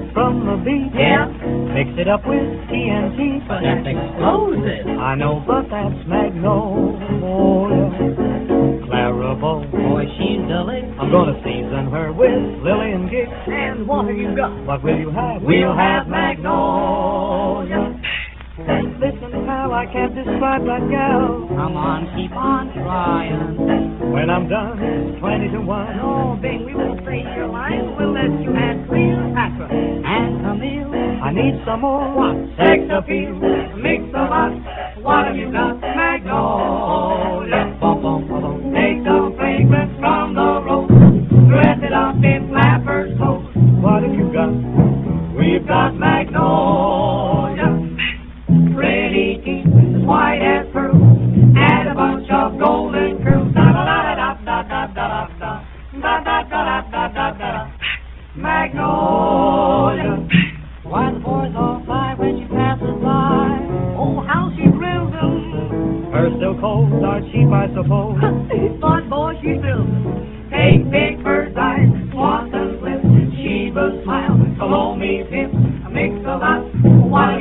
from the beach. Yeah. Mix it up with TNT. But that's explosive. I know, but that's Magnolia. Clarabelle, Boy, she's delicious. I'm gonna season her with lily and gick. And what have you got? What will you have? We'll have Magnolia. Listen, pal, I can't describe that gal. Come on, keep on trying. When I'm done, it's 20 to 1. No, Bing, we won't say your line. We'll let you add Cleopatra and Camille. I need some more. What? Sex appeal. Mix a lot. What have you got? Magnolia. Bum, bum, bum, bum. Take the fragrance from the rose. Dress it up in flappers clothes. What have you got? We've got Magnolia. Pretty teeth, as white as pearls. Add a bunch of golden curls. Da da da da da da da da da da da da da da. Magnolia. Why the boys all fly when she passes by? Oh, how she thrills them. Her silk hose are cheap, I suppose. But boy, she thrills them. Take big bird's eyes, Swanson's lips, Sheba's smile, Salome's hips, mix a lot. What